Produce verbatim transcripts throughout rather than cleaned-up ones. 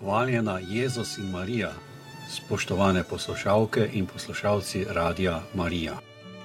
Hvaljena Jezus in Marija, spoštovane poslušalke in poslušalci Radia Marija.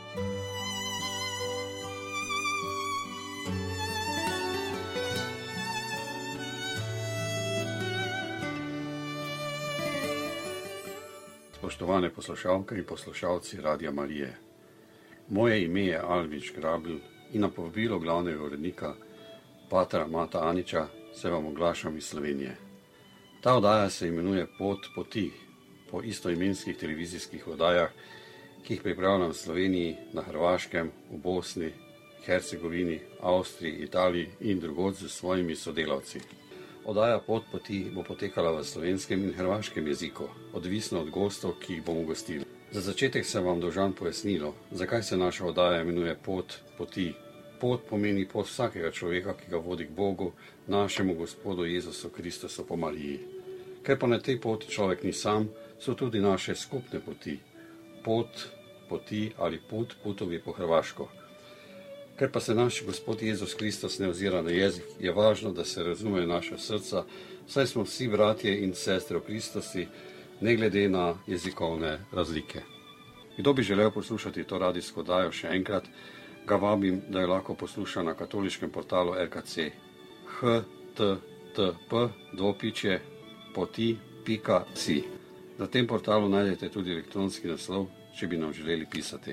Spoštovane poslušalke in poslušalci Radia Marije. Moje ime je Alvič Grabl in na povabilo glavnega urednika patra Mata Aniča se vam oglašam iz Slovenije. Ta oddaja se imenuje Pot poti, po istoimenskih televizijskih oddajah, ki jih pripravljam v Sloveniji, na Hrvaškem, v Bosni, Hercegovini, Avstriji, Italiji in drugod s svojimi sodelavci. Oddaja Pot poti bo potekala v slovenskem in hrvaškem jeziku, odvisno od gostov, ki jih bomo gostili. Za začetek sem vam dolžan pojasnilo, zakaj se naša oddaja imenuje Pot poti. Pot pomeni pot vsakega človeka, ki ga vodi k Bogu, našemu Gospodu Jezusu Kristusu po Mariji. Ker pa na tej poti človek ni sam, so tudi naše skupne poti. Pot, poti ali put, putovi po hrvaško. Ker pa se naš Gospod Jezus Kristus ne ozira na jezik, je važno, da se razumejo naša srca, saj smo vsi bratje in sestre v Kristusi, ne glede na jezikovne razlike. Kdo bi želel poslušati to radijsko oddajo še enkrat, ga vabim, da jo lahko posluša na katoliškem portalu R K C h t t p dvopičje poti pika si. Na tem portalu najdete tudi elektronski naslov, če bi nam želeli pisati.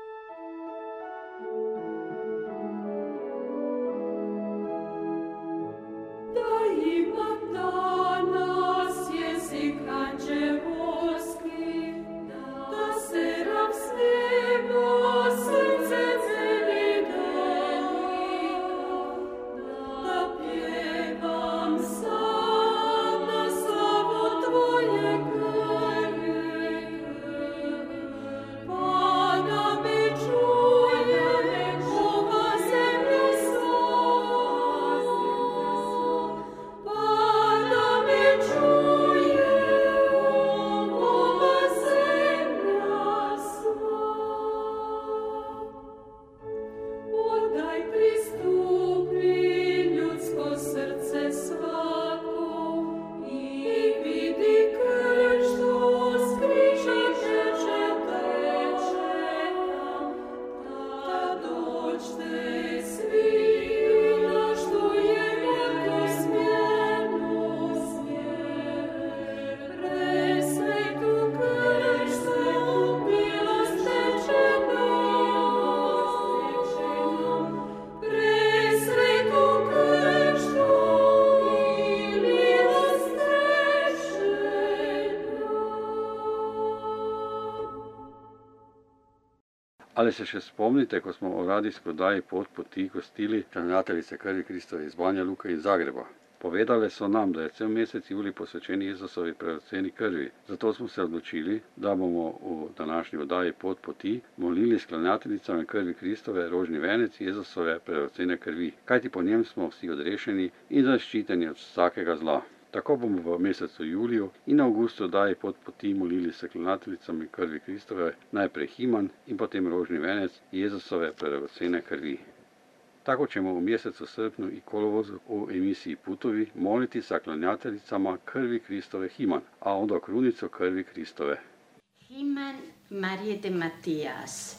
Ali se še spomnite, ko smo v radijski oddaji Pot poti gostili klanjateljice krvi Kristove iz Banja Luke in Zagreba? Povedale so nam, da je cel mesec julij posvečen Jezusovi preroceni krvi. Zato smo se odločili, da bomo v današnji oddaji Pot poti molili s klanjateljicami krvi Kristove rožni venec Jezusove prerocene krvi, kajti po njem smo vsi odrešeni in zaščiteni od vsakega zla. Tako bomo v mesecu juliju in avgustu oddaji Pot poti molili s klanjateljicami krvi Kristove najprej himan in potem rožni venec Jezusove prerocene krvi. Tako ćemo u mjesecu srpnju i kolovozu u emisiji Putovi moliti sa klanjateljicama krvi Kristove himan, a onda krunicu krvi Kristove. Himan Marije de Matijas,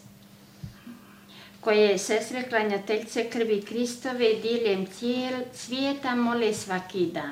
koje sestre klanjateljice krvi Kristove diljem cijel svijeta mole svaki dan.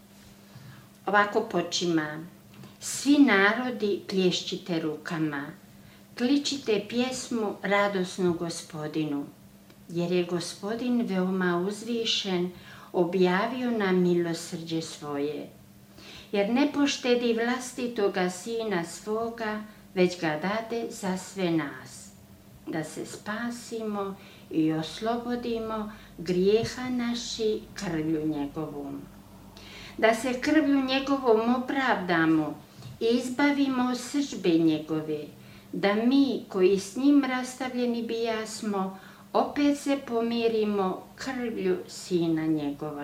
Ovako počima. Svi narodi plješćite rukama, kličite pjesmu radosnu Gospodinu, jer je Gospodin veoma uzvišen, objavio nam milosrđe svoje. Jer ne poštedi vlastitoga sina svoga, već ga dade za sve nas, da se spasimo i oslobodimo grijeha naši krvlju njegovom. Da se krvlju njegovom opravdamo i izbavimo srdžbe njegove, da mi koji s njim rastavljeni bijasmo, opet se pomirimo krvlju sina njegova.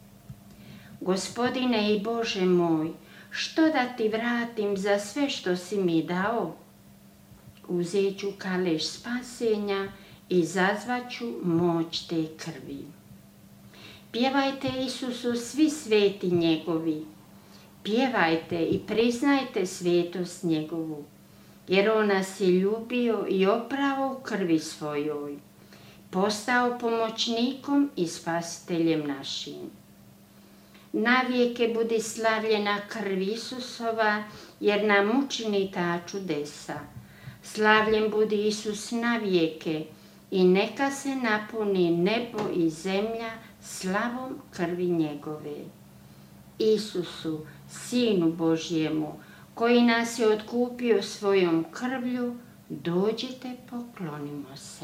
Gospodine i Bože moj, što da ti vratim za sve što si mi dao? Uzet ću kaleš spasenja i zazvaću moć te krvi. Pjevajte Isusu svi sveti njegovi, Pjevajte i priznajte svetost njegovu, jer on nas je ljubio i oprao u krvi svojoj, postao pomoćnikom i spasiteljem našim. Navijeke budi slavljena krv Isusova, jer nam učini ta čudesa. Slavljen budi Isus navijeke i neka se napuni nebo i zemlja slavom krvi njegove. Isusu, Sinu Božjemu, koji nas je otkupio svojom krvlju, dođite, poklonimo se.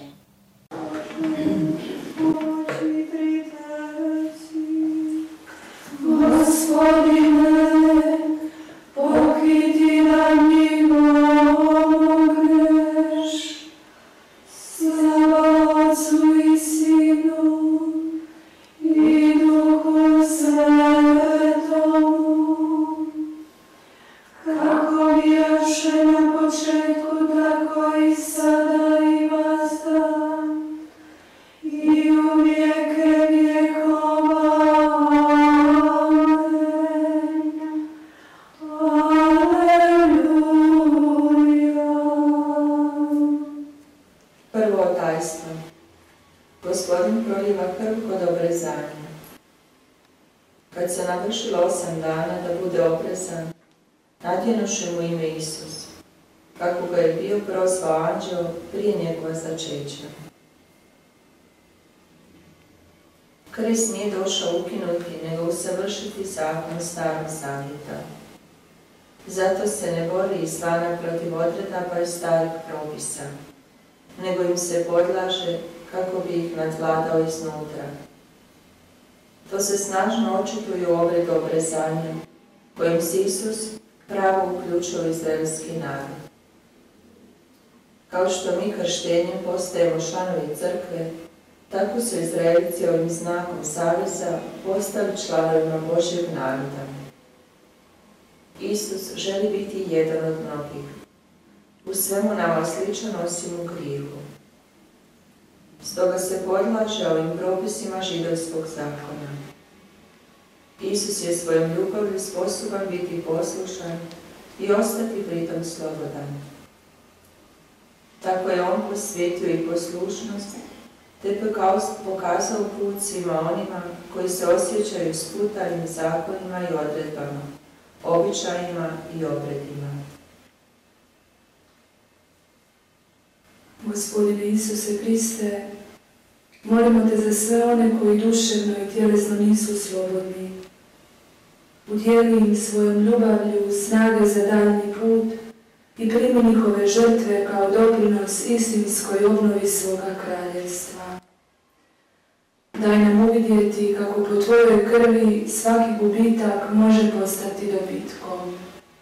Gospodine, pokriti nam i pomogneš. Slava Otcu i Sinu i Duhu Svetomu, kako bijaše na početku, tako i sada i vazda i u vijeke vjekova. Gospodin proliva krv kod obrezanja. Kad se navršilo osam dana da bude obrezan, nadjenuše mu ime Isus, kako ga je bio prozvao anđeo prije njegova začeća. Krist nije došao ukinuti, nego usavršiti zakon starog zavjeta. Zato se ne bori izvana protiv odredaba i starih propisa, nego im se podlaže kako bi ih nadvladao iznutra. To se snažno očituje u obredu obrezanja, kojim se Isus pravo uključio u izraelski narod. Kao što mi krštenjem postajemo članovi crkve, tako su Izraelci ovim znakom saveza postali članovima Božjeg naroda. Isus želi biti jedan od mnogih. U svemu nama sličan osim u grijehu. Stoga se podlaže ovim propisima židovskog zakona. Isus je svojom ljubavlju sposoban biti poslušan i ostati pritom slobodan. Tako je on posvetio i poslušnost, te pokazao put svima onima koji se osjećaju sputanim zakonima i odredbama, običajima i obredima. Gospodine Isuse Kriste, molimo te za sve one koji duševno i tjelesno nisu slobodni. Udjeli im svojom ljubavlju snage za daljnji put i primi njihove žrtve kao doprinos istinskoj obnovi svoga kraljevstva. Daj nam uvidjeti kako po tvojoj krvi svaki gubitak može postati dobitkom.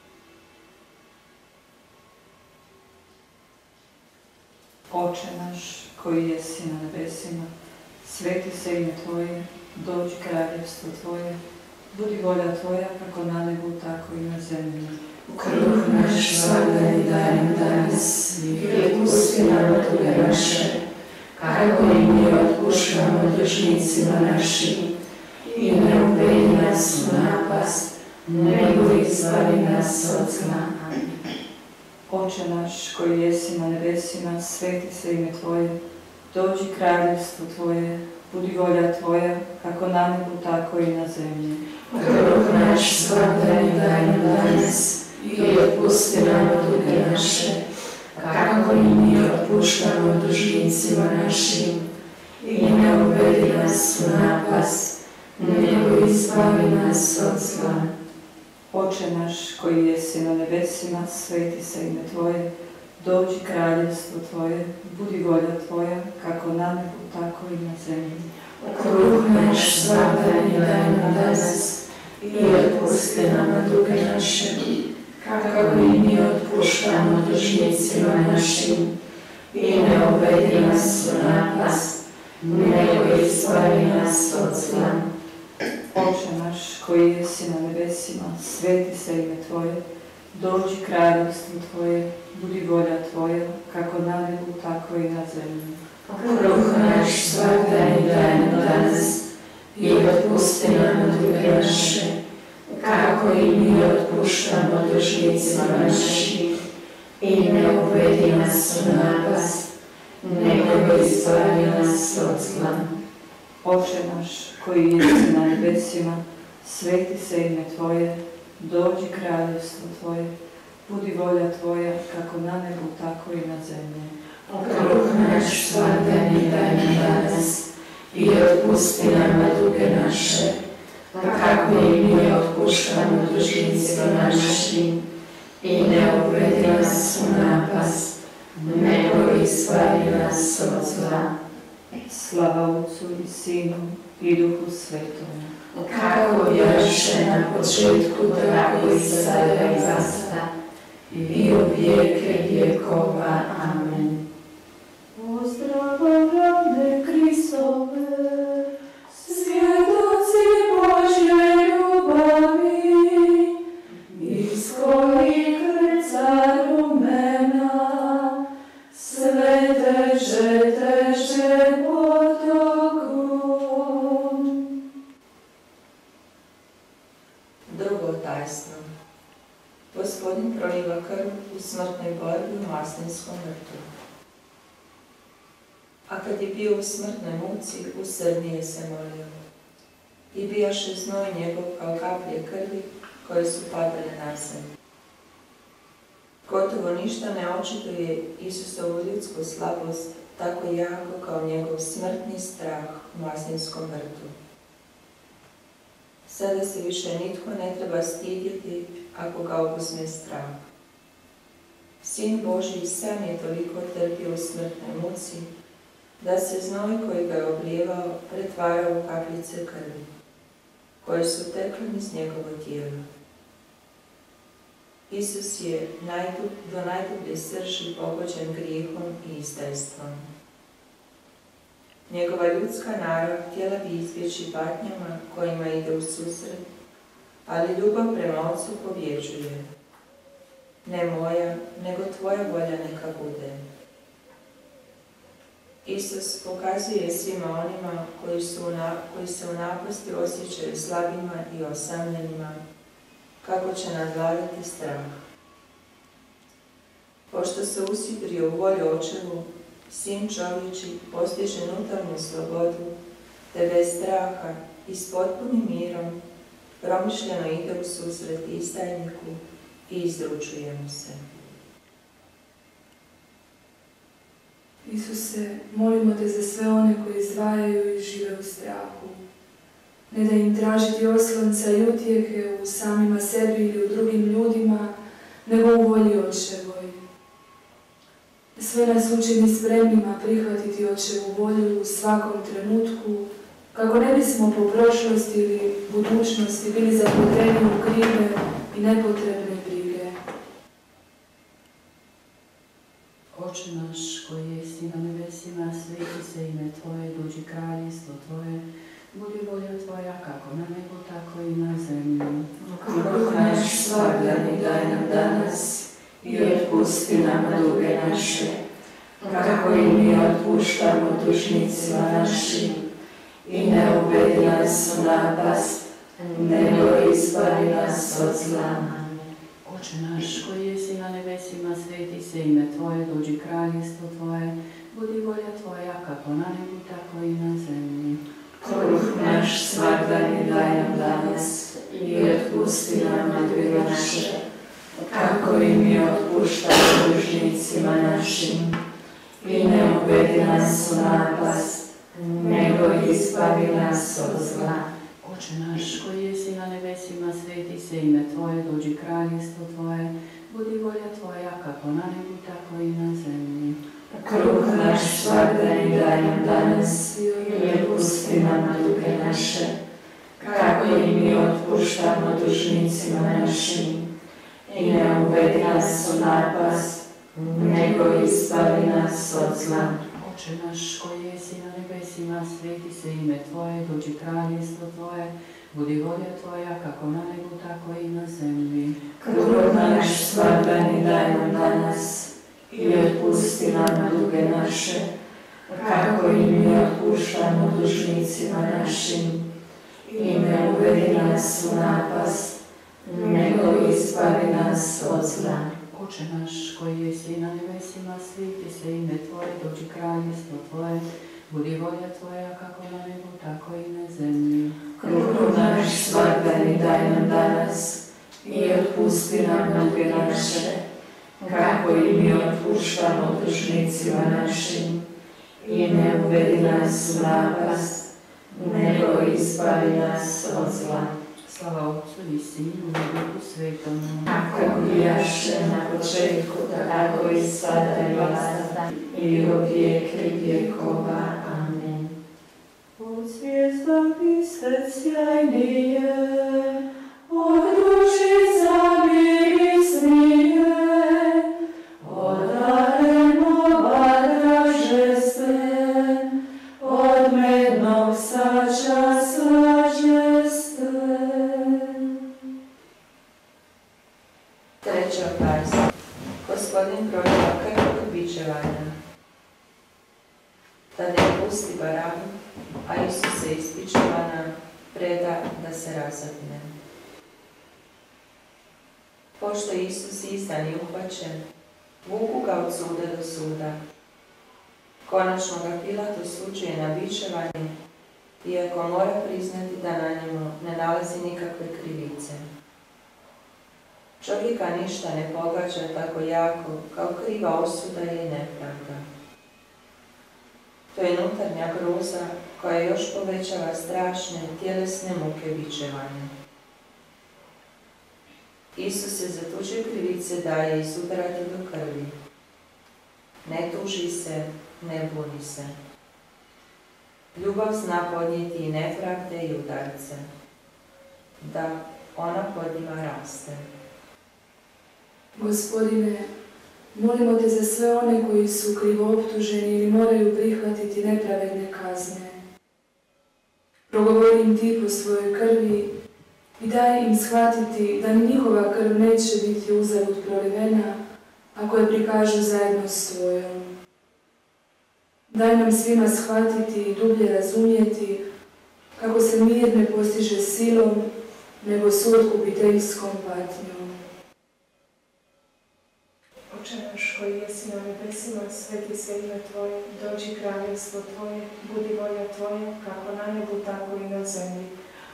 Oče naš, koji jesi na nebesima, sveti se ime Tvoje, dođi kraljevstvo Tvoje, budi volja Tvoja kako na nebu, tako i na zemlji. Kruh naš svakdani daj nam danas i otpusti nam duge naše, kako i mi otpuštamo dužnicima našim, i ne uvedi nas u napast, nego izbavi nas od zla. Oče naš, koji jesi na nebesima, sveti se ime Tvoje, dođi kraljevstvo Tvoje, budi volja Tvoja, kako na nebu, tako i na zemlji. Kruh naš svakdani daj nam danas i otpusti nam duge naše, kako i mi otpuštamo dužnicima našim, i ne uvedi nas u napast, nego izbavi nas od zla. Oče naš, koji jesi na nebesima, sveti se ime Tvoje, dođi kraljevstvo Tvoje, budi volja Tvoja, kako na nebu, tako i na zemlji. Kruh naš svakdani daj nam danas i otpusti nam duge naše, kako i mi otpuštamo dužnicima našim, i ne uvedi nas u napast, nego izbavi nas od zla. Oče naš, koji jesi na nebesima, sveti se ime Tvoje, dođi kraljevstvo Tvoje, budi volja Tvoja, kako na nebu, tako i na zemlji. Kruh naš svakdani daj nam danas i otpusti nam duge naše, kako i mi otpuštamo dužnicima našim, i ne uvedi nas u napast, nego izbavi nas od zla. Oče naš, koji jesi na nebesima, sveti se ime Tvoje, dođi kraljevstvo Tvoje, budi volja Tvoja, kako na nebu, tako i na zemlji. Kruh naš svakdani daj nam danas, i otpusti nama duge naše, kako i mi otpuštamo dužnicima našim, i ne uvedi nas u napast, nego izbavi nas od zla. Slava Otcu i Sinu i Duhu Svetom. Kako bjaše na početku, tako i sada i zasta, i u vijeke vjekova. Amen. Pozdravam rade Kristove, svjedoci Božje ljubavi, iz kojih rca rumena sve teže, teže potokom. Drugo tajstvo. Gospodin proliva krv u smrtnoj borbi u Maslinskom vrtu. A kad je bio u smrtnoj muci, usrdnije se molio. I bijaše znoj njegov kao kaplje krvi koje su padale na zemlju. Gotovo ništa ne očituje Isusovu ljudsku slabost tako jako kao njegov smrtni strah u Maslinskom vrtu. Sada se više nitko ne treba stidjeti ako ga obuzme strah. Sin Božji sam je toliko trpio u smrtnoj muci, da se znoj koji ga je oblijevao pretvarao u kapljice krvi, koje su tekle iz njegovo tijelo. Isus je najdub, do najdublje srži pogođen grijehom i izdajstvom. Njegova ljudska narav htjela bi izbjeći patnjama kojima ide u susret, ali ljubav prema Otcu pobjeđuje. Ne moja, nego Tvoja volja neka bude. Isus pokazuje svima onima koji, su na, koji se u napasti osjećaju slabima i osamljenima, kako će nadvladati strah. Pošto se usidrio u volju Očevu, Sin čovječi postiže unutarnju slobodu, te bez straha i s potpunim mirom promišljeno ide u susret izdajniku i izručuje mu se. Isuse, molimo te za sve one koji izdvajaju i žive u strahu. Ne da im tražiti oslonca i utjehe u samima sebi ili u drugim ljudima, nego u volji Očevoj. Sve nas učini spremnima prihvatiti Očevu volju u svakom trenutku, kako ne bismo po prošlosti ili budućnosti bili zapleteni u krive i nepotrebne brige. Oče naš koji jesi na nebesima, sveti se ime Tvoje, dođi kraljevstvo Tvoje, budi volja Tvoja kako na nebu, tako i na zemlji. Kruh naš svakdani daj nam danas i otpusti nam duge naše, kako i mi otpuštamo dužnicima našim, i ne uvedi nas u napast, nego izbavi nas od zla. Oče naš koji jesi na nebesima, sveti se ime Tvoje, dođi kraljevstvo Tvoje, budi volja Tvoja kako na nebu, tako i na zemlji. Kruh naš svakdani daj nam danas i otpusti nam duge naše, kako i mi otpuštamo dužnicima našim, i ne uvedi nas u napast, nego izbavi nas od zla. Oče naš koji jesi na nebesima, sveti se ime Tvoje, dođi kraljevstvo Tvoje, budi volja Tvoja kako na nebu, tako i na zemlji. Kruh naš svakdani daj nam danas i otpusti nam duge naše, kako i mi otpuštamo dužnicima našim, i ne uvedi nas u napast, nego izbavi nas od zla. Oče naš koji jesi na nebesima, sveti se ime Tvoje, dođi kraljevstvo Tvoje, budi volja Tvoja kako na nebu, tako i na zemlji. Kruh naš svakdani daj nam danas i otpusti nam duge naše, kako i mi otpuštamo dužnicima našim, i ne uvedi nas u napast, izbavi nas od zla. Oče naš koji jesi na nebesima, sveti se ime Tvoje, dođi kraljestvo Tvoje, budi volja Tvoja kako na nebu, tako i na zemlji. Kruh naš svakdani daj nam danas i otpusti nam duge naše, kako i mi otpuštamo dužnicima našim. I ne uvedi nas u napast, nego izbavi nas od zla. Slava Otcu i Sinu i Duhu Svetom. Kako bijaše na početku, tako i sada i vasta, i u vijeke vjekova. Amen. Od zvijezda vi ste sjajnije, od dušica mirisnije, od arenova draže ste, od mednog sača slađe ste. Treća farsa. Gospodin proliva krv kod bičevanja. Tada pusti Barabu, a Isus se iz bičevanja preda da se razapne. Pošto je Isus izdan i uhvaćen, vuku ga od suda do suda. Konačno ga Pilat osuđuje na bičevanje, iako mora priznati da na njemu ne nalazi nikakve krivice. Čovjeka ništa ne pogađa tako jako kao kriva osuda i nepravda. To je unutarnja groza koja još povećava strašne tjelesne muke bičevanja. Isus se za tuđe krivice daje izudarati do krvi. Ne tuži se, ne buni se. Ljubav zna podnijeti i nepravde i udarce. Da, ona pod njima raste. Gospodine, molimo te za sve one koji su krivo optuženi ili moraju prihvatiti nepravedne kazne. Progovori im ti po svojoj krvi i daj im shvatiti da ni njihova krv neće biti uzalud prolivena ako je prikažu zajedno s tvojom. Daj nam svima shvatiti i dublje razumjeti kako se mir ne postiže silom, nego suotkupiteljskom patnjom. Oče naš koji jesi na nebesima, sveti se ime Tvoje, dođi kraljevstvo Tvoje, budi volja Tvoja, kako na nebu, tako i na zemlji.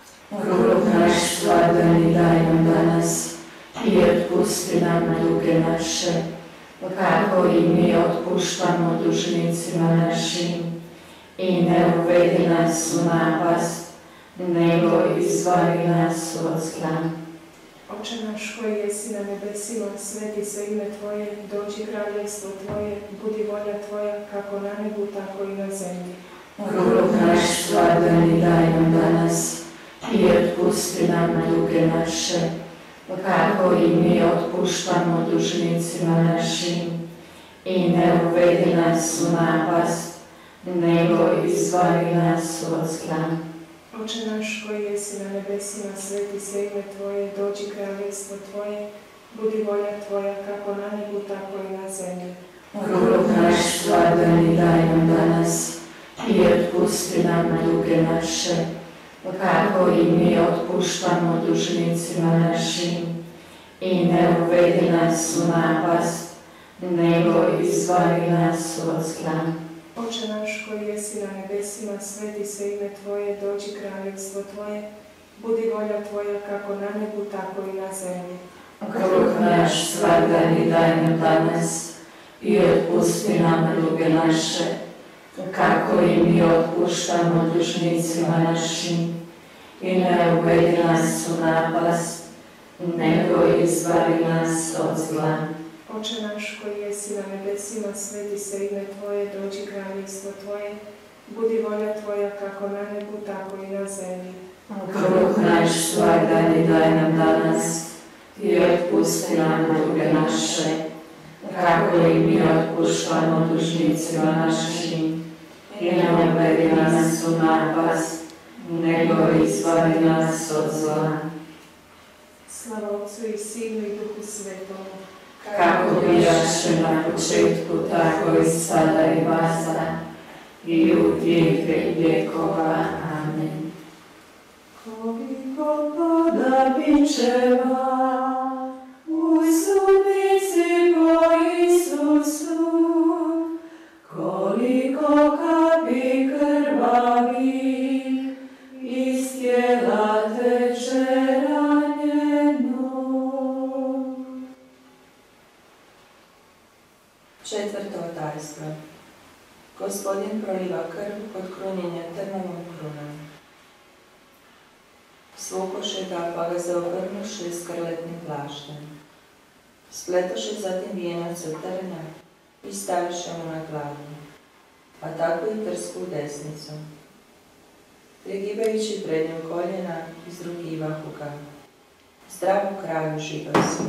Kruh naš svakdani daj nam danas i otpusti nam duge naše, kako i mi otpuštamo dužnicima našim. I ne uvedi nas u napast, nego izbavi nas od zla. Oče naš koji jesi na nebesima, sveti se ime Tvoje, dođi kraljevstvo Tvoje, budi volja Tvoja, kako na nebu, tako i na zemlji. Kruh naš svakdani daj nam danas i otpusti nam duge naše, kako i mi otpuštamo dužnicima našim. I ne uvedi nas u napast, nego izbavi nas od zla. Oče naš koji jesi na nebesima, sveti se ime Tvoje, dođi kraljevstvo Tvoje, budi volja Tvoja, kako na nebu, tako i na zemlji. Kruh naš svakdani daj nam danas i otpusti nam duge naše, kako i mi otpuštamo dužnicima našim. I ne uvedi nas u napast, nego izbavi nas od zla. Oče naš koji jesi na nebesima, sveti se ime Tvoje, dođi kraljevstvo Tvoje, budi volja Tvoja, kako na nebu, tako i na zemlji. Kruh naš svakdani daj nam danas i otpusti nam duge naše, kako i mi otpuštamo dužnicima našim. I ne uvedi nas u napast, nego izbavi nas od zla. Oče naš koji jesi na nebesima, sveti se ime Tvoje, dođi kraljevstvo Tvoje, budi volja Tvoja, kako na nebu, tako i na zemlji. Kruh naš svakdani daj nam danas i otpusti nam duge naše, kako i mi otpuštamo dužnicima našim. I ne uvedi nas u napast, nego izbavi nas od zla. Slava Otcu i Sinu i Duhu Svetomu, kako bijaše na početku, tako i sada i vasa, i u vijeke vjekova. Amen. koliko pada bičeva, Četvrto tajstvo. Gospodin proliva krv kod krunjenja trnovom krunom. Svukoše ga pa ga zaogrnuše skrletnim plaštem. Spletoše zatim vijenac od trna i staviše mu na glavu, a tako i trsku desnicu. Prigibajući pred njom koljena, izrugivahu ga. Zdravo kralju židovski.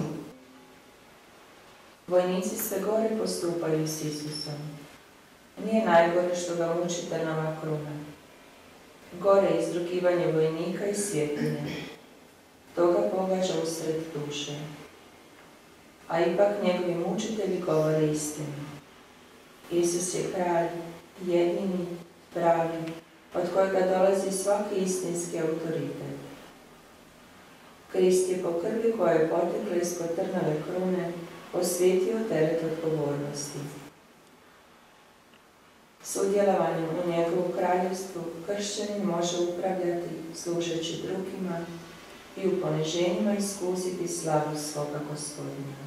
Vojnici sve gore postupaju s Isusom. Nije najgore što ga muči trnova kruna. Gore je izrugivanje vojnika i svjetljenja. To ga pogađa usred duše. A ipak njegovi mučitelji govore istinu. Isus je kralj, jedini, pravi, od kojega dolazi svaki istinski autoritet. Krist je po krvi koja je potekla ispod trnove krune osvijetio teret odgovornosti. Sudjelovanjem u njegovu kraljevstvu kršćanin može upravljati služeći drugima i u poniženjima iskusiti slavu svoga Gospodina.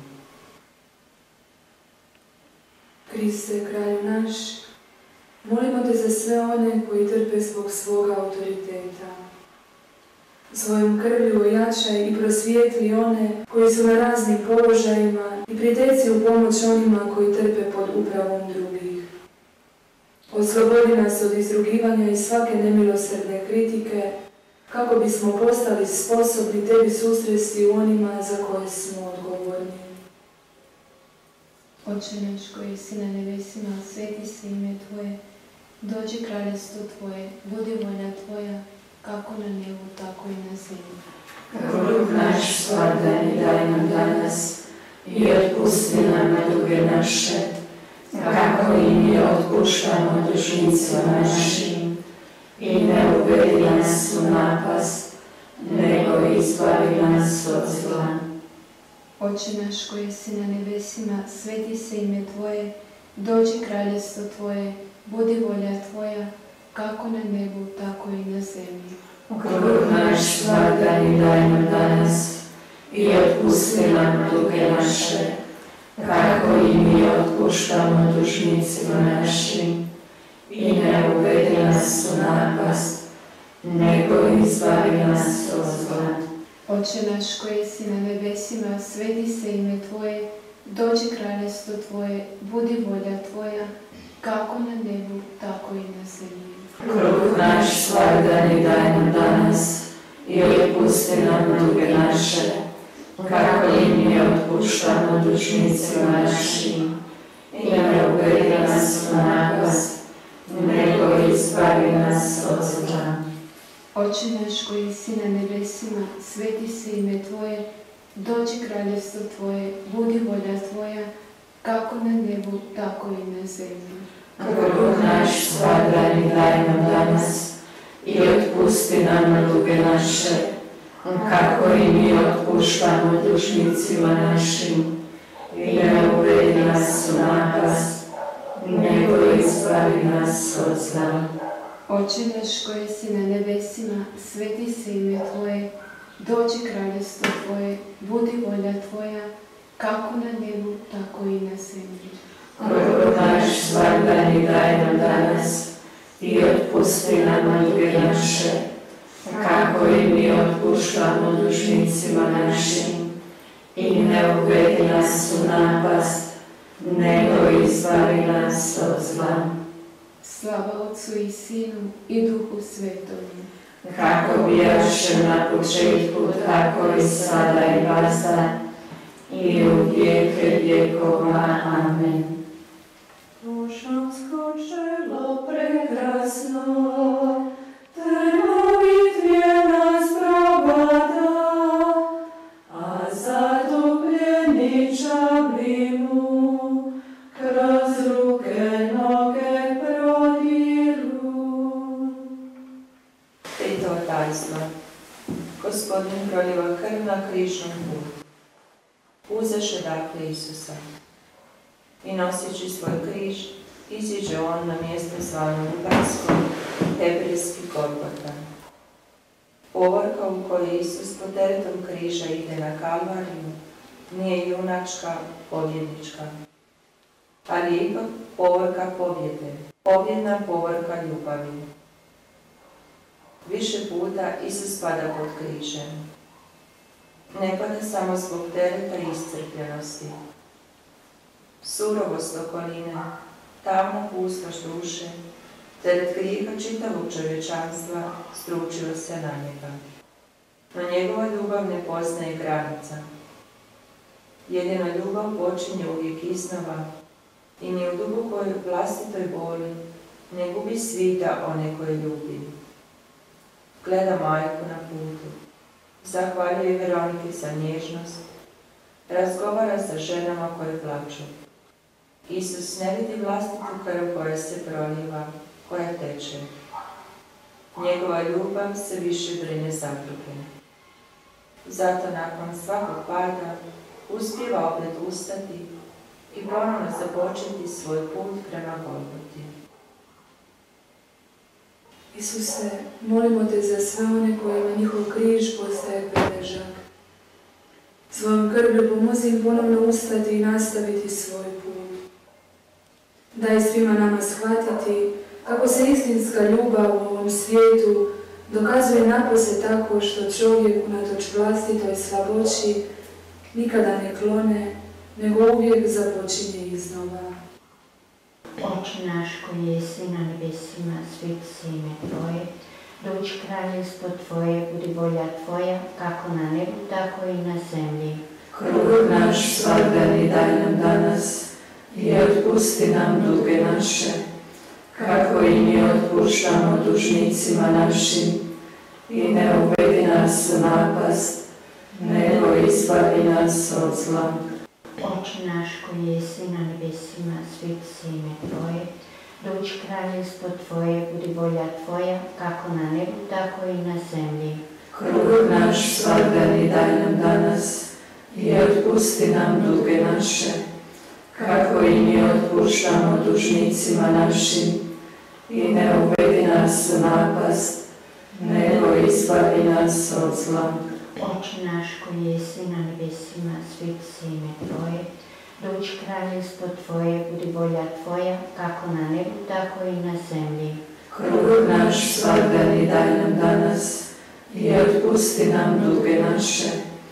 Kriste, kralju naš, molimo te za sve one koji trpe zbog svoga autoriteta. Svojom krvlju ojačaj i prosvijetli one koji su na raznim položajima i prideci u pomoć onima koji trpe pod upravom drugih. Oslobodi nas od izrugivanja i svake nemilosrdne kritike, kako bismo postali sposobni tebi susresti u onima za koje smo odgovorni. Oče naš koji si na nebesima, sveti se ime Tvoje, dođi kraljestvo Tvoje, budi volja Tvoja, kako na nebu, tako i na zemlji. Kruh naš svakdani daj nam danas i otpusti nam duge naše, kako i mi otpuštamo dužnicima našim. I ne uvedi nas u napast, nego izbavi nas od zla. Oče naš koji si na nebesima, sveti se ime Tvoje, dođi kraljestvo Tvoje, budi volja Tvoja, kako na nebu, tako i na zemlji. Kruh naš svakdani daj nam danas i otpusti nam duge naše, kako i mi otpuštamo dužnicima našim. I ne uvedi nas u napast, nego izbavi nas od zla. Oče naš koji si na nebesima, sveti se ime Tvoje, dođi kraljestvo Tvoje, budi volja Tvoja, kako na nebu, tako i na zemlji. Kruh naš svakdani daj nam danas i otpusti nam duge naše, kako i mi otpuštamo dužnicima našim. I ne uvedi nas u napast, nego izbavi nas od zla. Oče naš koji si na nebesima, sveti se ime Tvoje, dođi kraljestvo Tvoje, budi volja Tvoja, kako na nebu, tako i na zemlji. Kruh naš svakdani daj nam danas i otpusti nam duge naše, kako i mi otpuštamo dužnicima našim. I ne uvedi nas u napast, nego izbavi nas od zla. Oče naš koji si na nebesima, sveti se ime Tvoje, dođi kraljestvo Tvoje, budi volja Tvoja, kako na nebu, tako i na zemlji. Kruh naš svakdani daj nam danas i otpusti nam duge naše, kako i mi otpuštamo dužnicima našim. I ne uvedi nas u napast, nego izbavi nas od zla. Slava Otcu i Sinu i Duhu Svetomu. Kako bijaše na početku, tako i sada i vazda, i u vijeke vjekova. Amen. Božansko čelo prekrasno, te molitve nas probada, a zatopljeni čablinu kroz ruke noge prodiru. Peto tajstvo. Gospodin proliva krv na križnom putu. Uzeše dakle Isusa i noseći svoj križ, iziđe on na mjesto zvano Ugarskom, hebrijski Golgota. Povorka u kojoj Isus pod teretom križa ide na Kalvariju nije junačka, pobjednička. ali je ipak povorka pobjede, pobjedna povorka ljubavi. Više puta Isus pada pod križem. Ne pada samo zbog tereta i iscrpljenosti. Surovost okoline, tamna pustoš duše, teret grijeha čitavog čovječanstva stručio se na njega. No njegova ljubav ne poznaje granica. Jedina ljubav počinje uvijek iznova i ni u dubokoj vlastitoj boli ne gubi svita one koje ljubi. Gleda majku na putu, zahvaljuje Veroniki za nježnost, razgovara sa ženama koje plaču. Isus ne vidi vlastitu krv koja se proliva, koja teče. Njegova ljubav se više brine za druge. Zato nakon svakog pada uspijeva opet ustati i ponovno započeti svoj put prema Golgoti. Isuse, molimo te za sve one kojima njihov križ postaje pretežak. Svojom krvlju pomozi im ponovno ustati i nastaviti svoj put. Daj svima nama shvatiti kako se istinska ljubav u ovom svijetu dokazuje napose tako što čovjek unatoč vlastitoj slaboći nikada ne klone, nego uvijek započinje iznova. Oče naš koji jesi na nebesima, sveti se ime Tvoje, dođi kraljevstvo Tvoje, budi volja Tvoja, kako na nebu, tako i na zemlji. Kruh naš svakdani daj nam danas i otpusti nam duge naše, kako i mi otpuštamo dužnicima našim, i ne uvedi nas u napast, nego izbavi nas od zla. Oče naš koji jesi na nebesima, sveti se ime Tvoje, dođi kraljevstvo Tvoje, budi volja Tvoja, kako na nebu, tako i na zemlji. Kruh naš svakdani daj nam danas i otpusti nam duge naše, kako i mi otpuštamo dužnicima našim, i ne uvedi nas u napast, nego izbavi nas od zla. Oče naš koji jesi na nebesima, sveti se ime Tvoje, dođi kraljevstvo Tvoje, budi volja Tvoja, kako na nebu, tako i na zemlji. Kruh naš svakdani daj nam danas i otpusti nam duge naše,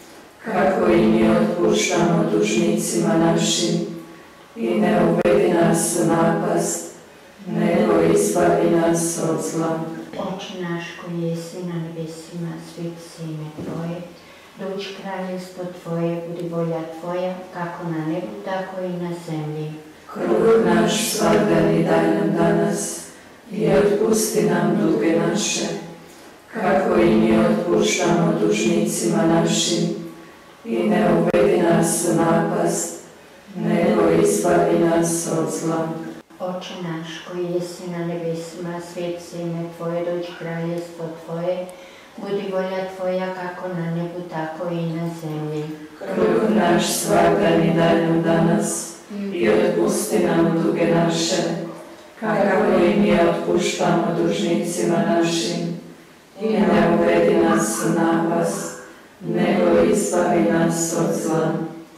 kako i mi otpuštamo dužnicima našim, i ne uvedi nas u napast, nego izbavi nas od zla. Oče naš koji jesi na nebesima, sveti se ime Tvoje, dođi kraljevstvo Tvoje, budi volja Tvoja, kako na nebu, tako i na zemlji. Kruh naš svakdani daj nam danas i otpusti nam duge naše, kako i mi otpuštamo dužnicima našim, i ne uvedi nas u napast, nego izbavi nas od zla. Oče naš koji jesi na nebesima, sveti se ime Tvoje, dođi kraljevstvo Tvoje, budi volja Tvoja, kako na nebu, tako i na zemlji. Kruh naš svakdani daj nam danas i otpusti nam duge naše, kako i mi otpuštamo dužnicima našim, i ne uvedi nas u napast, nego izbavi nas od zla.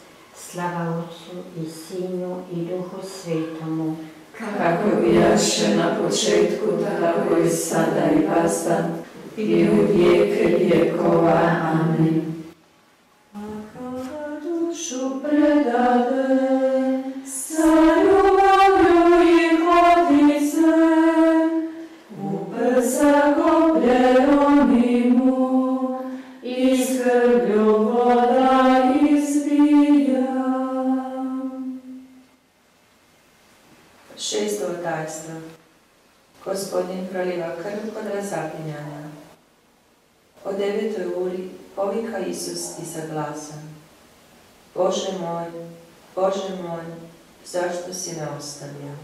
Slava Otcu i Sinu i Duhu Svetomu, kako bijaše na početku, tako i sada i vazda, i u vijeke vjekova. Amen. Kada dušu predade, sa ljubavlju i hladnice, ubrza koplje ronimo, i skrblju voda izbija. Šesto tajstvo. Gospodin proliva krv kod razapinjanja. O devetoj uri povika Isus iza glasa. Bože moj, Bože moj, zašto si me ostavio?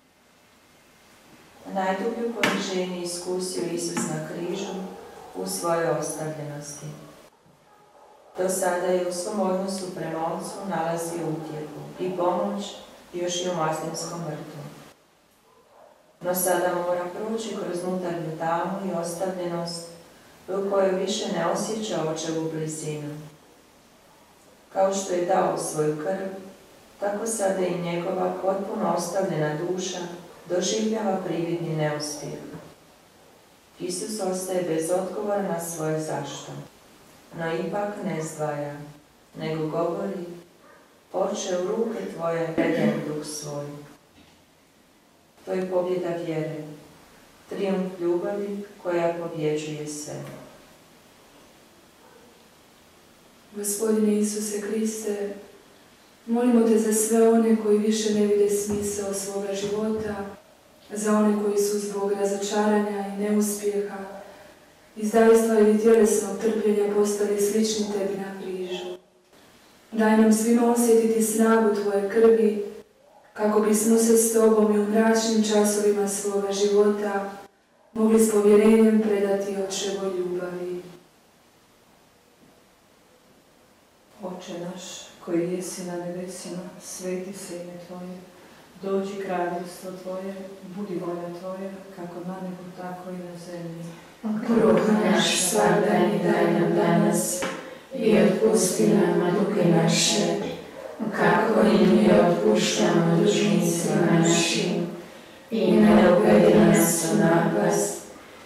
Najdublju poniženje iskusio Isus na križu u svojoj ostavljenosti. Do sada je u svom odnosu prema Otcu nalazio utjehu i pomoć još i u maslinskom vrtu. No sada mora proći kroz unutarnju tamu i ostavljenost u kojoj više ne osjeća očevu blizinu. Kao što je dao svoju krv, tako sada i njegova potpuno ostavljena duša doživljava prividni neuspjeh. Isus ostaje bez odgovora na svoje zašto, no ipak ne zdvaja, nego govori: Oče, u ruke tvoje predajem duh svoj. To je pobjeda vjere, trijumf ljubavi koja pobjeđuje sve. Gospodine Isuse Kriste, molimo te za sve one koji više ne vide smisao svoga života, za one koji su zbog razočaranja i neuspjeha, izdajstva ili tjelesnog trpljenja postali slični tebi na križu. Daj nam svima osjetiti snagu tvoje krvi, kako bismo se s tobom i u mračnim časovima svoga života mogli s povjerenjem predati Očevoj ljubavi. Oče naš, koji jesi na nebesima, sveti se ime Tvoje, dođi kraljevstvo Tvoje, budi volja Tvoja, kako na nebu, tako i na zemlji. Kruh naš svakdanji daj nam danas i otpusti nama duge naše, kako i mi otpuštamo dužnicima našim, i ne uvedi nas u napast,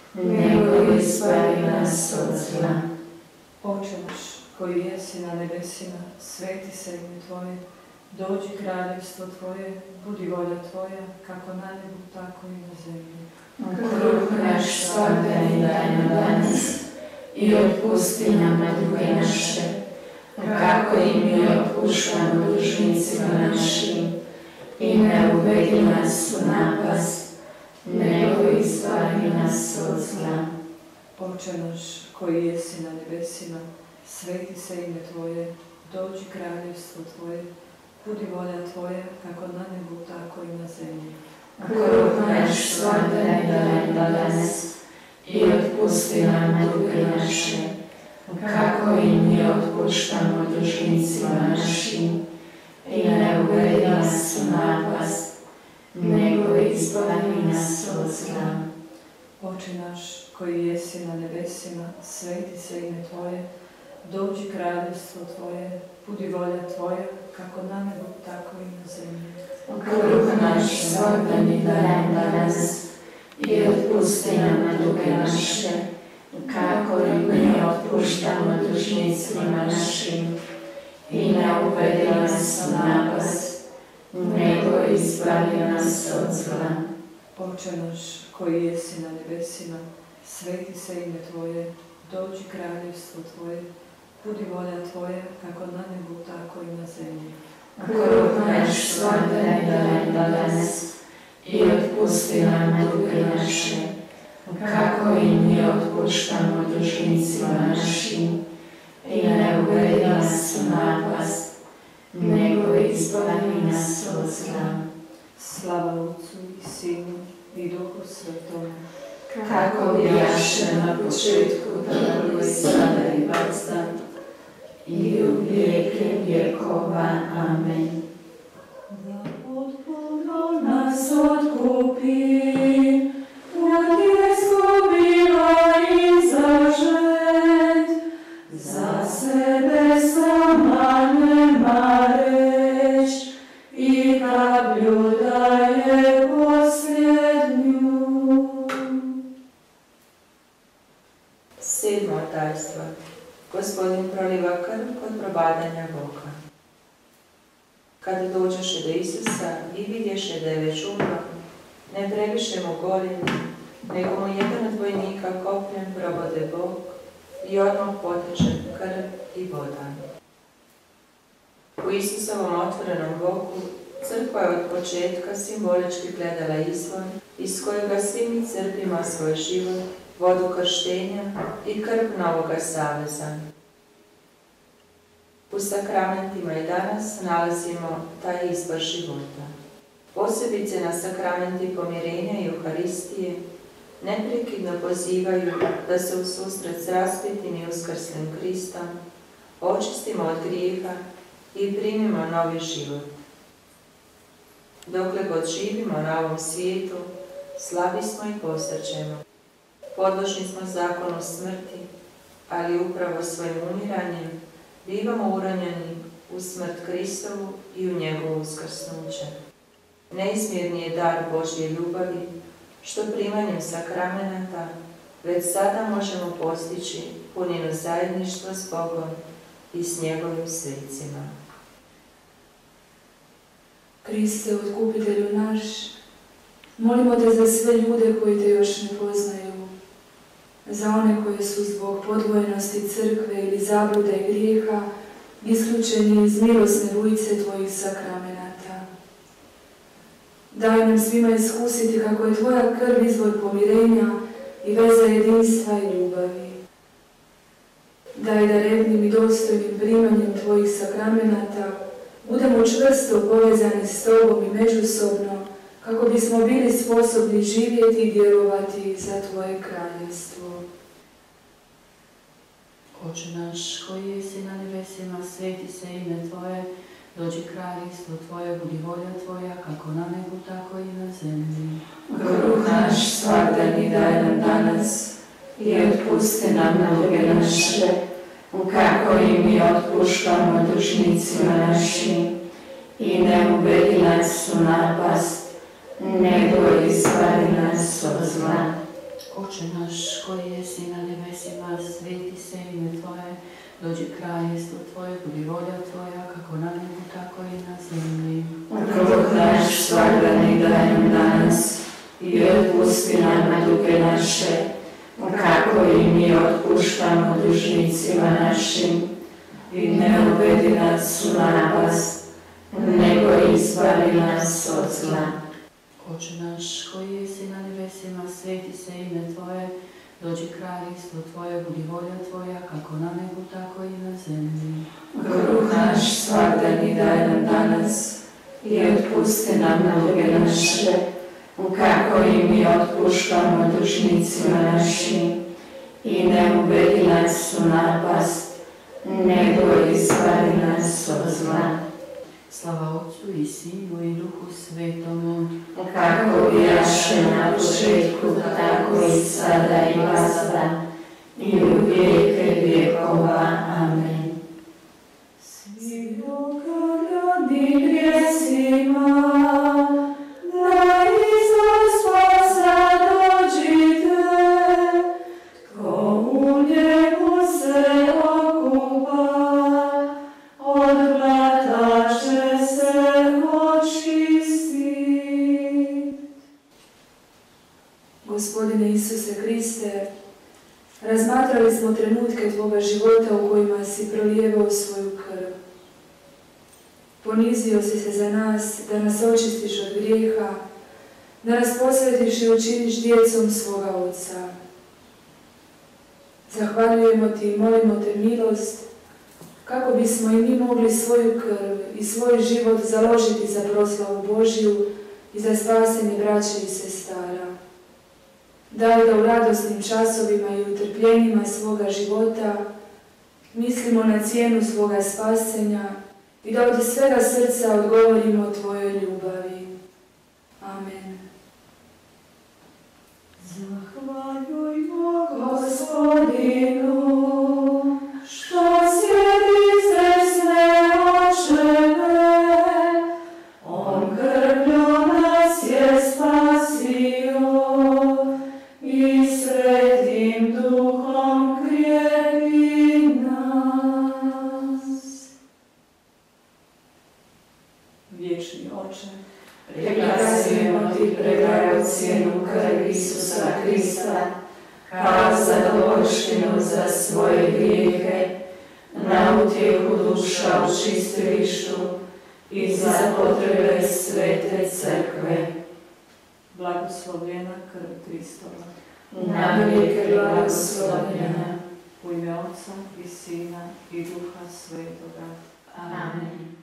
nego izbavi nas od zla. Oče naš, koji jesi na nebesima, sveti se ime Tvoje, dođi kraljevstvo Tvoje, budi volja Tvoja, kako na nebu, tako i na zemlji. Kruh naš svakdanji daj nam danas i otpusti nama duge naše, kako i mi otpuštamo dužnicima našim, i ne uvedi nas u napast, nego izbavi nas od zla. Oče naš, koji jesi na nebesima, sveti se ime Tvoje, dođi kraljevstvo Tvoje, budi volja Tvoja, kako na nebu, tako i na zemlji. Kruh naš svakdanji daj nam danas i otpusti nama duge naše, kako i mi otpuštamo dužnicima našim, i ne uvedi nas u napast, nego izbavi nas od zla. Oče naš, koji jesi na nebesima, sveti se ime Tvoje, dođi kraljevstvo Tvoje, budi volja Tvoja, kako na nebu, tako i na zemlji. Kruh naš svakdanji daj nam danas i otpusti nama duge naše, kako i mi otpuštamo dužnicima našim, i ne uvedi nas u napast, nego izbavi nas od zla. Oče naš, koji jesi na nebesima, sveti se ime Tvoje, dođi kraljevstvo Tvoje, budi volja Tvoja, kako na nebu, tako i na zemlji. Kruh naš svakdanji daj nam danas i otpusti nama duge naše, kako i mi otpuštamo dužnicima našim, i ne uvedi nas u napast, nego izbavi nas od zla. Slava Otcu i Sinu i Duhu Svetome, kako bijaše na početku, tako i sada i vazda, i u vijeke vjekova. Amen. Da potpuno nas otkupi od izgubila i zažet, za sebe sama nema reć, i kaplju daje posljednju. Sedmo tajstvo. Gospodin proliva krv kod probadanja Boga. Kada dođeše do Isusa i vidješe da je već umro, ne previše mu gorjeti, nego mu jedan od vojnika kopljem probode Bog i odmah poteče krv i voda. U Isusovom otvorenom boku crkva je od početka simbolički gledala izvor iz kojega svi mi crpimo svoj život, vodu krštenja i krv novoga saveza. U sakramentima i danas nalazimo taj izbor života. Posebice na sakramenti pomirenja i Euharistije neprekidno pozivaju da se u susret s raspitim i uskrslim Kristom očistimo od grijeha i primimo novi život. Dokle god živimo na ovom svijetu, slabi smo i posrćemo. Podložni smo zakonu smrti, ali upravo svojim umiranjem bivamo uranjeni u u smrt Kristovu i u njegovo uskrsnuće. Neizmjerni je dar Božje ljubavi, što primanjem sakramenata već sada možemo postići puninu zajedništva s Bogom i s njegovim svecima. Kriste, otkupitelju naš, molimo te za sve ljude koji te još ne poznaju, za one koji su zbog podvojenosti crkve ili zablude i grijeha isključeni iz milosne vujice tvojih sakramenata. Daj nam svima iskusiti kako je tvoja krv izvor pomirenja i veza jedinstva i ljubavi. Daj da revnim i dostojnim primanjem tvojih sakramenata budemo čvrsto povezani s tobom i međusobno, kako bismo bili sposobni živjeti i djelovati za tvoje kraljevstvo. Oče naš koji jesi na nebesima, sveti se ime tvoje, dođi kraljevstvo tvoje, budi volja tvoja, kako na nebu, tako i na zemlji. Kruh naš svakdani daj nam danas i otpusti nam duge naše, kako i mi otpuštamo dužnicima našim, i ne uvedi nas u napast, nego izbavi nas od zla. Oče naš koji jesi na nebesima, sveti se ime tvoje, dođi kraljevstvo tvoje, budi volja tvoja, kako na nebu, tako i na zemlji. Kruh naš svakdani daj nam danas i otpusti nam duge naše, kako i mi otpuštamo dužnicima našim, i ne uvedi nas u napast, nego izbavi nas od zla. Oče naš koji jesi na nebesima, sveti se ime tvoje, dođi kraljevstvo tvoje, budi volja tvoja, kako na nebu, tako i na zemlji. Kruh naš svakdani daj nam danas i otpusti nam duge naše, kako i mi otpuštamo dužnicima našim, i ne uvedi nas u napast, nego izbavi nas od zla. Slava Otcu i Sinu i Duhu Svetomu, kako bijaše na početku, tako i sada i vazda, i u vijeke vjekova. Amen. Svi okrnjeni grijesima, da izvor spasa dođite, tko u njemu se okupa, od blata će se očistit. Gospodine Isuse Kriste, razmatrali smo trenutke tvoga života u kojima si prolijevao svoju krv. Ponizio si se za nas, da nas očistiš od grijeha, da nas posvetiš i učiniš djecom svoga Oca. Zahvaljujemo ti i molimo te milost, kako bismo i mi mogli svoju krv i svoj život založiti za proslavu Božju i za spasenje braće i sestara. Daj da u radosnim časovima i utrpljenjima svoga života mislimo na cijenu svoga spasenja i da od svega srca odgovorimo o tvojoj ljubavi. Amen. Zahvaljujmo Gospodinu, što sjedi s desne očeve, on krvlju nas je spasio i Svetim Duhom krijepi nas. Vječni Oče, Prekazujemo ti predragocjenu krv Isusa Krista, kao zadovoljštinu za svoje grijehe, na utjehu duša u čistilištu i za potrebe svete crkve. blagoslovljena krv Kristova, Na vijeke blagoslovljena. u ime Otca i Sina i Duha Svetoga. Amen.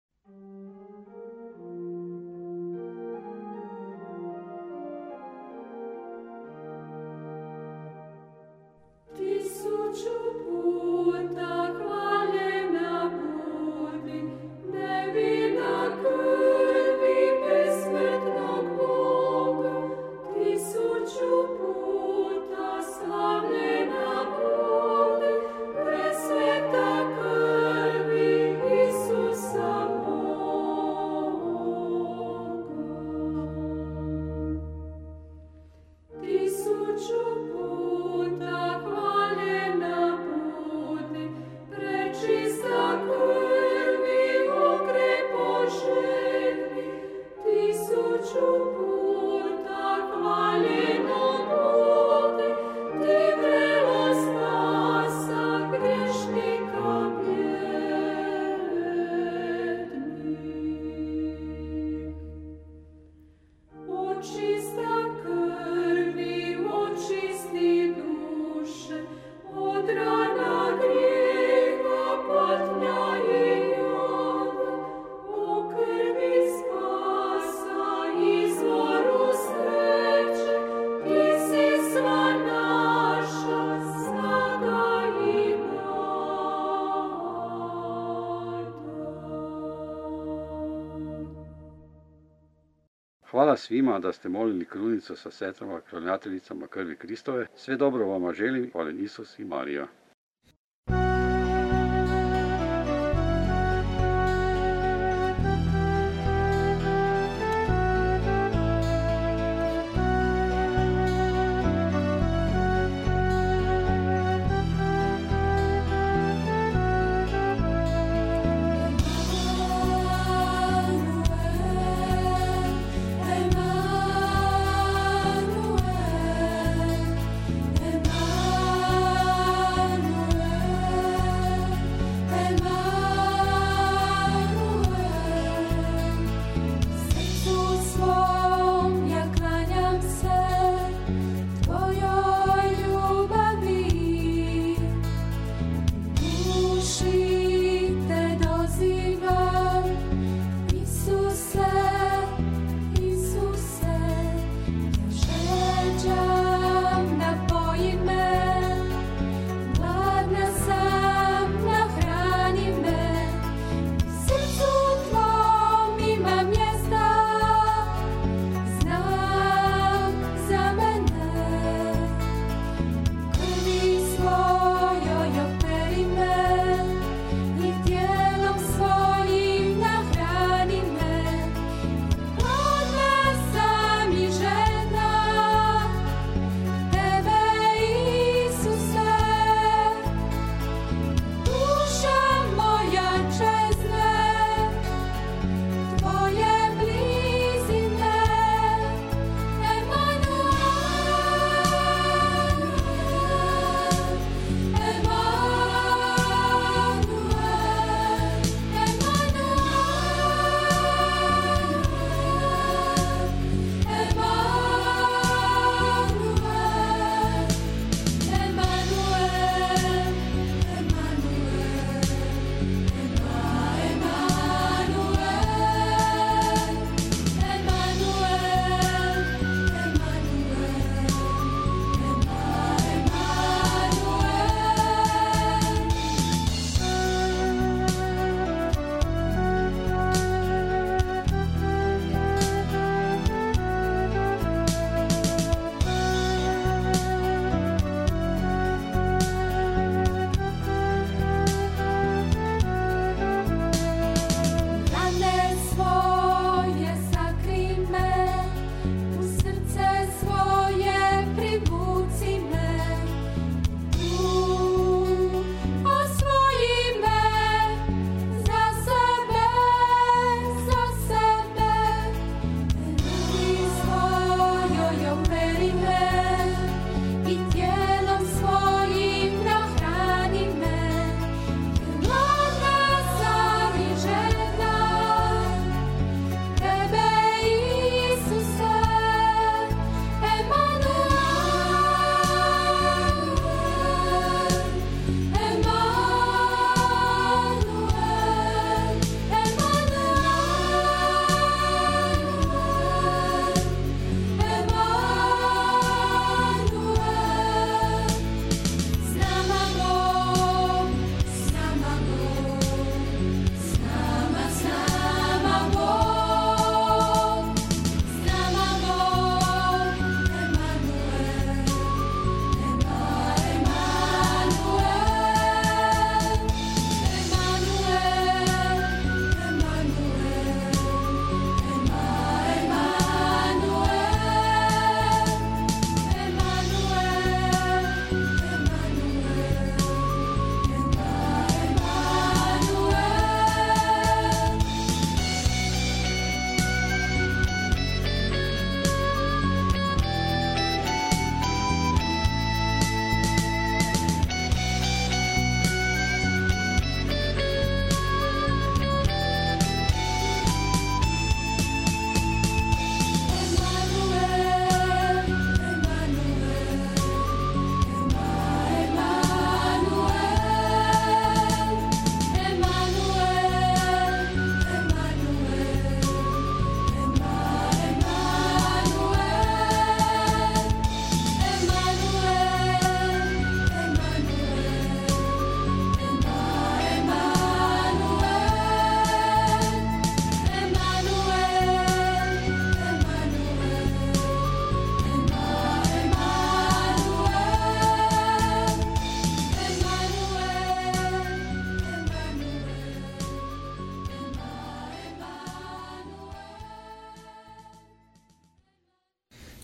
Tisuću puta hvaljena budi, nevina krvi besmrtnog Boga. Tisuću puta slavljena budi, presveta krvi Isusa. Hvala svima da ste molili krunicu sa sestrama kronjateljicama krvi Kristove. Sve dobro vama želim, hvala Isus i Marija. Emmanuel,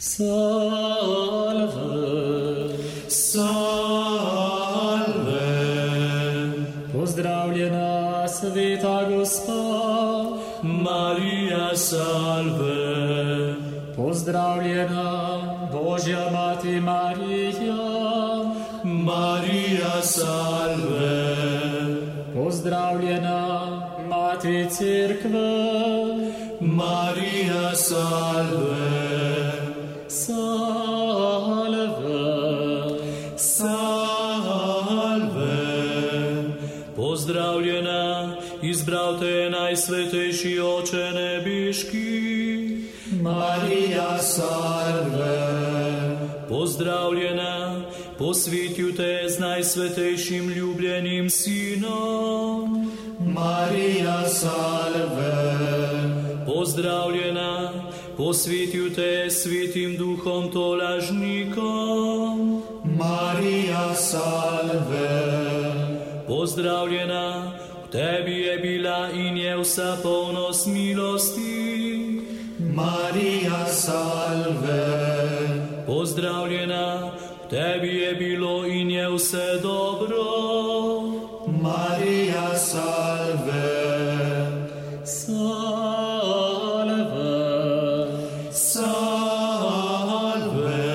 Salve, salve. Pozdravljena sveta Gospa, Marija, salve. Pozdravljena Božja Mati Marija, Marija, salve. Pozdravljena Mati Cerkve, Marija, salve. Salve, salve. Pozdravljena, izbravte najsvetejši Oče nebiški, Marija, salve. Pozdravljena, posvetju te z najsvetejšim ljubljenim Sinom, Marija, salve. Pozdravljena, posvetju te svetim duhom tolažnikom, Marija, salve. Pozdravljena, v tebi je bila in je vsa polnost milosti, Marija, salve. Pozdravljena, v tebi je bilo in je vse dobro, Marija, salve. Salve, salve.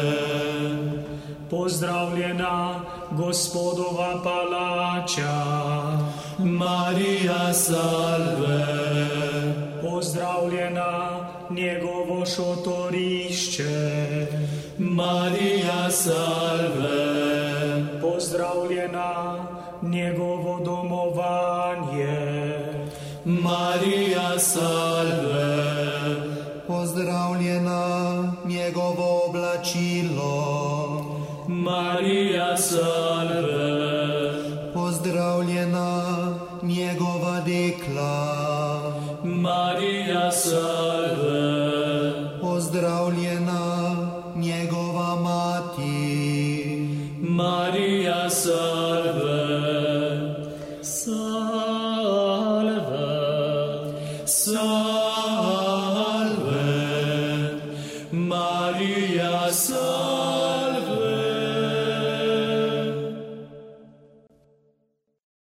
Pozdravljena Gospodova palača, Marija, salve. Pozdravljena njegovo šotorišče, Marija, salve. Pozdravljena njegovo domovanje, Marija, salve. Pozdravljena njegovo oblačilo, Marija, salve. Pozdravljena njegova dekla, Marija, salve. Pozdravljena njegova mati, Marija, salve. Salve, salve. Marija, salve.